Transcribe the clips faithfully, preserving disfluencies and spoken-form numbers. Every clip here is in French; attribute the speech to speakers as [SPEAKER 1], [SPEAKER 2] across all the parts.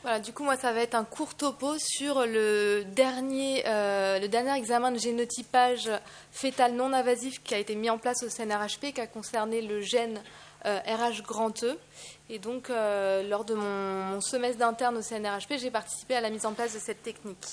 [SPEAKER 1] Voilà, du coup, moi, ça va être un court topo sur le dernier, euh, le dernier examen de génotypage fœtal non invasif qui a été mis en place au C N R H P, qui a concerné le gène euh, R H grand E. Et donc, euh, lors de mon, mon semestre d'interne au C N R H P, j'ai participé à la mise en place de cette technique.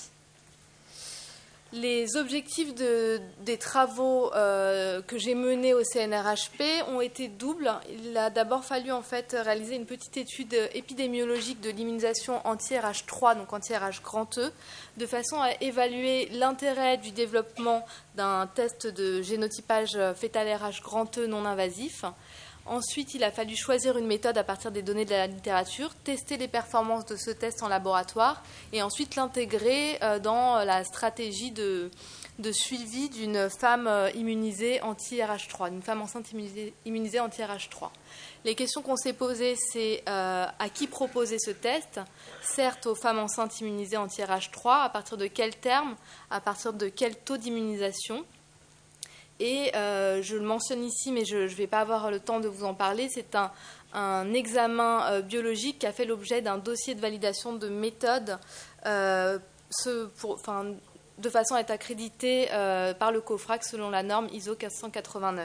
[SPEAKER 1] Les objectifs de, des travaux euh, que j'ai menés au C N R H P ont été doubles. Il a d'abord fallu en fait réaliser une petite étude épidémiologique de l'immunisation anti-R H trois, donc anti-R H grand E, de façon à évaluer l'intérêt du développement d'un test de génotypage fœtal R H grand E non invasif. Ensuite, il a fallu choisir une méthode à partir des données de la littérature, tester les performances de ce test en laboratoire et ensuite l'intégrer dans la stratégie de, de suivi d'une femme immunisée anti-R H trois, d'une femme enceinte immunisée, immunisée anti-R H trois. Les questions qu'on s'est posées, c'est euh, à qui proposer ce test? Certes, aux femmes enceintes immunisées anti-R H trois, à partir de quel terme? À partir de quel taux d'immunisation? Et euh, je le mentionne ici, mais je ne vais pas avoir le temps de vous en parler, c'est un, un examen euh, biologique qui a fait l'objet d'un dossier de validation de méthode euh, ce, pour, enfin, de façon à être accrédité euh, par le COFRAC selon la norme I S O quatre cent quatre-vingt-neuf.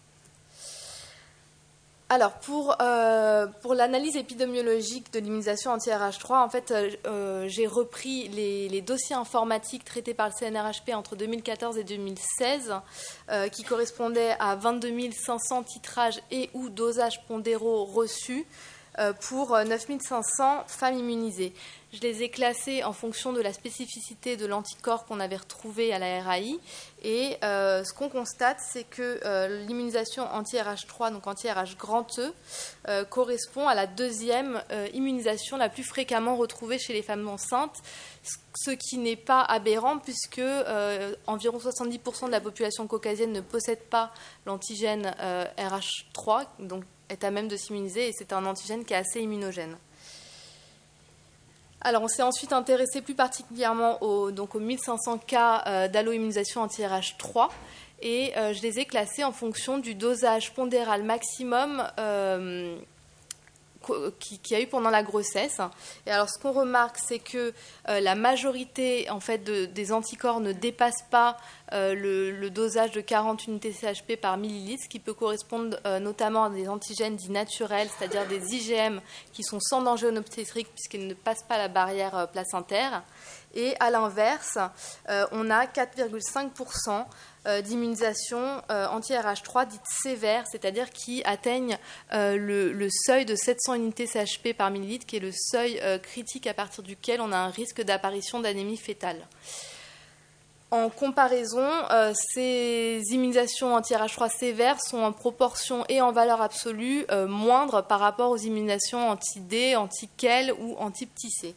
[SPEAKER 1] Alors, pour, euh, pour l'analyse épidémiologique de l'immunisation anti-R H trois, en fait, euh, j'ai repris les, les dossiers informatiques traités par le C N R H P entre deux mille quatorze et deux mille seize, euh, qui correspondaient à vingt-deux mille cinq cents titrages et ou dosages pondéraux reçus euh, pour neuf mille cinq cents femmes immunisées. Je les ai classés en fonction de la spécificité de l'anticorps qu'on avait retrouvé à la R A I. Et euh, ce qu'on constate, c'est que euh, l'immunisation anti-R H trois, donc anti-R H grand E, euh, correspond à la deuxième euh, immunisation la plus fréquemment retrouvée chez les femmes enceintes, ce qui n'est pas aberrant puisque euh, environ soixante-dix pour cent de la population caucasienne ne possède pas l'antigène euh, R H trois, donc est à même de s'immuniser, et c'est un antigène qui est assez immunogène. Alors, on s'est ensuite intéressé plus particulièrement aux, donc aux mille cinq cents cas euh, d'alloimmunisation anti-R H trois et euh, je les ai classés en fonction du dosage pondéral maximum euh, qu'il y a eu pendant la grossesse. Et alors, ce qu'on remarque, c'est que euh, la majorité en fait, de, des anticorps ne dépasse pas euh, le, le dosage de quarante unités C H P par millilitre, ce qui peut correspondre euh, notamment à des antigènes dits naturels, c'est-à-dire des I G M qui sont sans danger en obstétrique puisqu'ils ne passent pas la barrière euh, placentaire. Et à l'inverse, euh, on a quatre virgule cinq pour cent d'immunisation euh, anti-R H trois dites sévères, c'est-à-dire qui atteignent euh, le, le seuil de sept cents unités C H P par millilitre, qui est le seuil euh, critique à partir duquel on a un risque d'apparition d'anémie fœtale. En comparaison, euh, ces immunisations anti-R H trois sévères sont en proportion et en valeur absolue euh, moindres par rapport aux immunisations anti-D, anti-Kel ou anti-petit C.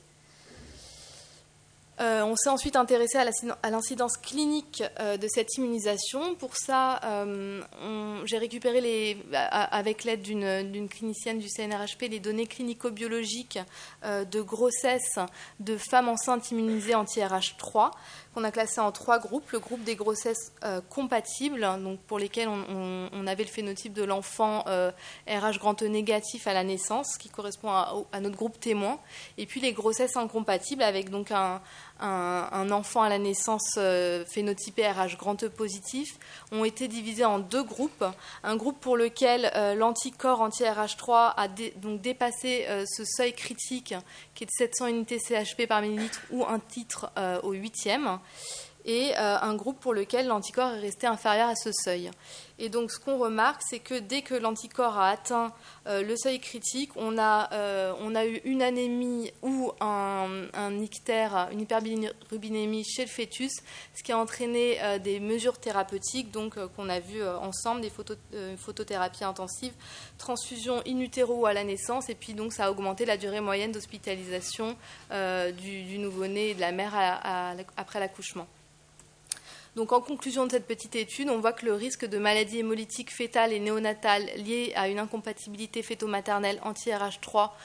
[SPEAKER 1] Euh, on s'est ensuite intéressé à l'incidence clinique euh, de cette immunisation. Pour ça, euh, j'ai récupéré les, avec l'aide d'une clinicienne du C N R H P les données clinico-biologiques euh, de grossesse de femmes enceintes immunisées anti-R H trois, qu'on a classées en trois groupes. Le groupe des grossesses euh, compatibles, donc pour lesquelles on, on, on avait le phénotype de l'enfant euh, R H grand E négatif à la naissance, qui correspond à, à notre groupe témoin. Et puis les grossesses incompatibles avec donc un Un, un enfant à la naissance euh, phénotypé R H grand E positif, ont été divisés en deux groupes. Un groupe pour lequel euh, l'anticorps anti-R H trois a dé, donc dépassé euh, ce seuil critique qui est de sept cents unités C H P par millilitre ou un titre euh, au huitième, et euh, un groupe pour lequel l'anticorps est resté inférieur à ce seuil. Et donc ce qu'on remarque, c'est que dès que l'anticorps a atteint euh, le seuil critique, on a, euh, on a eu une anémie ou un, un ictère, une hyperbilirubinémie chez le fœtus, ce qui a entraîné euh, des mesures thérapeutiques donc euh, qu'on a vues euh, ensemble, des photo, euh, photothérapies intensives, transfusion in utero à la naissance, et puis donc ça a augmenté la durée moyenne d'hospitalisation euh, du, du nouveau-né et de la mère à, à, après l'accouchement. Donc, en conclusion de cette petite étude, on voit que le risque de maladie hémolytique fœtale et néonatale liée à une incompatibilité fœto-maternelle anti-R H trois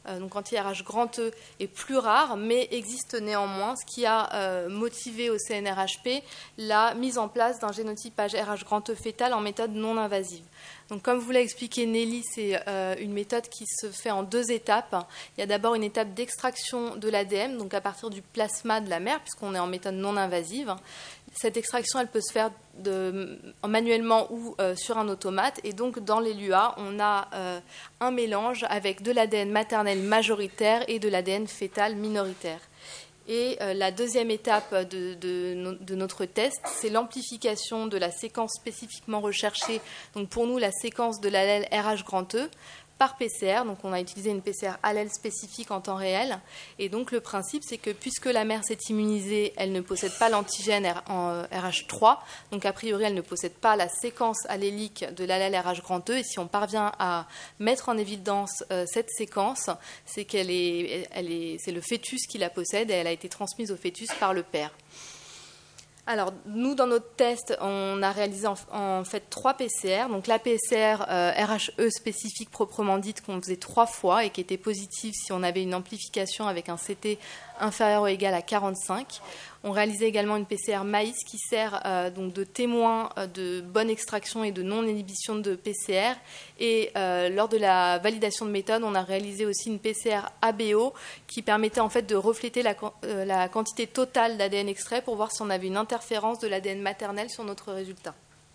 [SPEAKER 1] euh, donc anti-R H grand E, est plus rare, mais existe néanmoins, ce qui a euh, motivé au C N R H P la mise en place d'un génotypage R H grand E fœtal en méthode non invasive. Donc, comme vous l'a expliqué Nelly, c'est euh, une méthode qui se fait en deux étapes. Il y a d'abord une étape d'extraction de l'A D N, donc à partir du plasma de la mère, puisqu'on est en méthode non invasive. Cette extraction, elle peut se faire de, manuellement ou euh, sur un automate. Et donc, dans les L U A, on a euh, un mélange avec de l'A D N maternel majoritaire et de l'A D N fœtal minoritaire. Et euh, la deuxième étape de, de, de notre test, c'est l'amplification de la séquence spécifiquement recherchée. Donc, pour nous, la séquence de l'allèle R H grand E par P C R. Donc, on a utilisé une P C R allèle spécifique en temps réel. Et donc, le principe, c'est que puisque la mère s'est immunisée, elle ne possède pas l'antigène R H trois. Donc, a priori, elle ne possède pas la séquence allélique de l'allèle R H grand E. Et si on parvient à mettre en évidence euh, cette séquence, c'est qu'elle est, elle est, c'est le fœtus qui la possède et elle a été transmise au fœtus par le père. Alors, nous, dans notre test, on a réalisé en, en fait trois P C R. Donc, la P C R euh, R H E spécifique proprement dite qu'on faisait trois fois et qui était positive si on avait une amplification avec un C T inférieur ou égal à quarante-cinq. On réalisait également une P C R maïs qui sert euh, donc de témoin euh, de bonne extraction et de non-inhibition de P C R. Et euh, lors de la validation de méthode, on a réalisé aussi une P C R A B O qui permettait en fait de refléter la, euh, la quantité totale d'A D N extrait pour voir si on avait une interférence de l'A D N maternel sur notre résultat.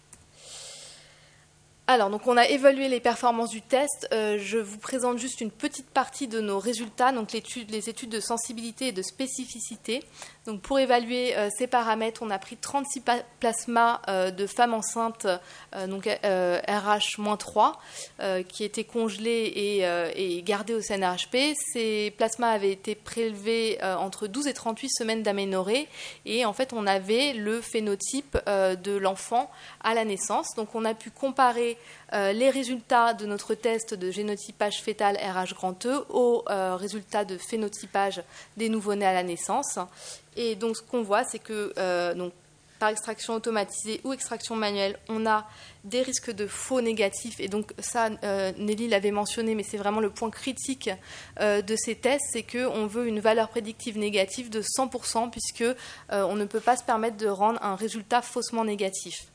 [SPEAKER 1] Alors, donc on a évalué les performances du test. Euh, je vous présente juste une petite partie de nos résultats, donc l'étude, les études de sensibilité et de spécificité. Donc, pour évaluer euh, ces paramètres, on a pris trente-six plasmas euh, de femmes enceintes, euh, donc euh, R H trois, euh, qui étaient congelés et, euh, et gardés au C N R H P. Ces plasmas avaient été prélevés euh, entre douze et trente-huit semaines d'aménorrhée, et en fait, on avait le phénotype euh, de l'enfant à la naissance. Donc, on a pu comparer Euh, les résultats de notre test de génotypage fœtal R H grand E aux euh, résultats de phénotypage des nouveau-nés à la naissance. Et donc, ce qu'on voit, c'est que euh, donc, par extraction automatisée ou extraction manuelle, on a des risques de faux négatifs. Et donc, ça, euh, Nelly l'avait mentionné, mais c'est vraiment le point critique euh, de ces tests, c'est qu'on veut une valeur prédictive négative de cent pour cent, puisque euh, on ne peut pas se permettre de rendre un résultat faussement négatif.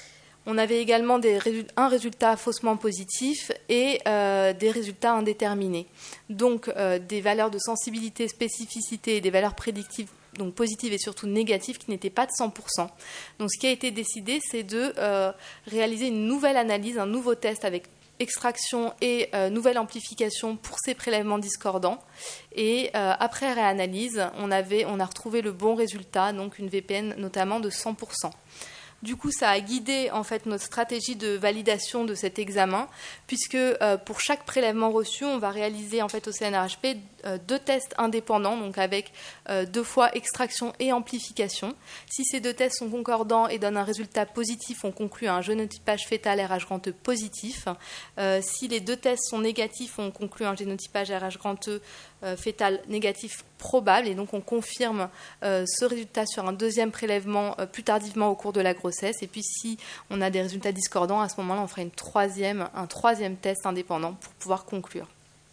[SPEAKER 1] On avait également des, un résultat faussement positif et euh, des résultats indéterminés. Donc, euh, des valeurs de sensibilité, spécificité et des valeurs prédictives, donc positives et surtout négatives, qui n'étaient pas de cent pour cent. Donc, ce qui a été décidé, c'est de euh, réaliser une nouvelle analyse, un nouveau test avec extraction et euh, nouvelle amplification pour ces prélèvements discordants. Et euh, après réanalyse, on, avait, on a retrouvé le bon résultat, donc une V P N notamment de cent pour cent. Du coup, ça a guidé en fait notre stratégie de validation de cet examen, puisque euh, pour chaque prélèvement reçu, on va réaliser en fait au C N R H P euh, deux tests indépendants, donc avec euh, deux fois extraction et amplification. Si ces deux tests sont concordants et donnent un résultat positif, on conclut un génotypage fœtal R H grand E positif. Euh, si les deux tests sont négatifs, on conclut un génotypage R H grand E euh, fœtal négatif probable, et donc on confirme euh, ce résultat sur un deuxième prélèvement euh, plus tardivement au cours de la grossesse. Et puis si on a des résultats discordants, à ce moment-là, on fera une troisième, un troisième test indépendant pour pouvoir conclure.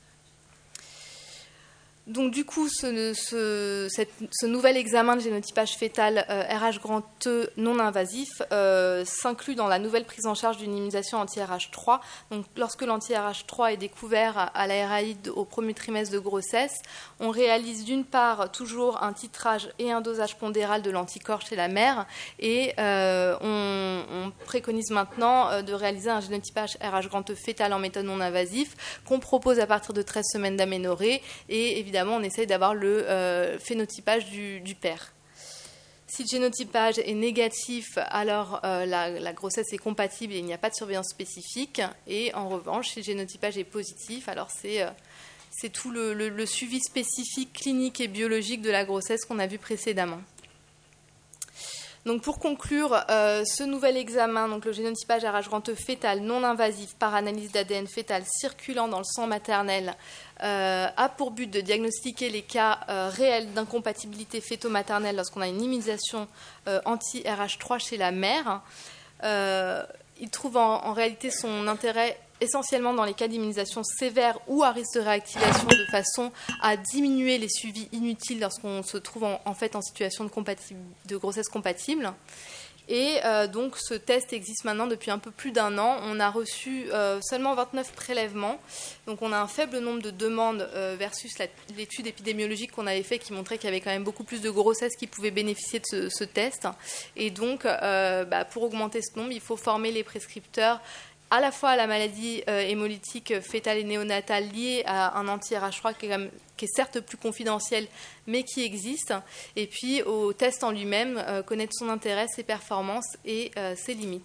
[SPEAKER 1] Donc du coup, ce, ce, cette, ce nouvel examen de génotypage fœtal euh, R H grand E non invasif euh, s'inclut dans la nouvelle prise en charge d'une immunisation anti-R H trois. Donc lorsque l'anti-R H trois est découvert à, à la R A I D au premier trimestre de grossesse, on réalise d'une part toujours un titrage et un dosage pondéral de l'anticorps chez la mère, et euh, on, on préconise maintenant euh, de réaliser un génotypage R H grand E fœtal en méthode non invasive qu'on propose à partir de treize semaines d'aménorrhée, et évidemment on essaye d'avoir le euh, phénotypage du, du père. Si le génotypage est négatif, alors euh, la, la grossesse est compatible et il n'y a pas de surveillance spécifique. Et en revanche, si le génotypage est positif, alors c'est, euh, c'est tout le, le, le suivi spécifique clinique et biologique de la grossesse qu'on a vu précédemment. Donc pour conclure, euh, ce nouvel examen, donc le génotypage R H grand E fœtal non invasif par analyse d'A D N fœtal circulant dans le sang maternel, euh, a pour but de diagnostiquer les cas euh, réels d'incompatibilité fœto-maternelle lorsqu'on a une immunisation euh, anti-R H trois chez la mère. Euh, il trouve en, en réalité son intérêt essentiellement dans les cas d'immunisation sévère ou à risque de réactivation, de façon à diminuer les suivis inutiles lorsqu'on se trouve en, en fait en situation de, de grossesse compatible. Et euh, donc ce test existe maintenant depuis un peu plus d'un an. On a reçu euh, seulement vingt-neuf prélèvements. Donc on a un faible nombre de demandes euh, versus la, l'étude épidémiologique qu'on avait fait qui montrait qu'il y avait quand même beaucoup plus de grossesses qui pouvaient bénéficier de ce, ce test. Et donc euh, bah, pour augmenter ce nombre, il faut former les prescripteurs à la fois à la maladie euh, hémolytique fœtale et néonatale liée à un anti-R H trois qui est, quand même, qui est certes plus confidentiel, mais qui existe, et puis au test en lui-même, euh, connaître son intérêt, ses performances et euh, ses limites.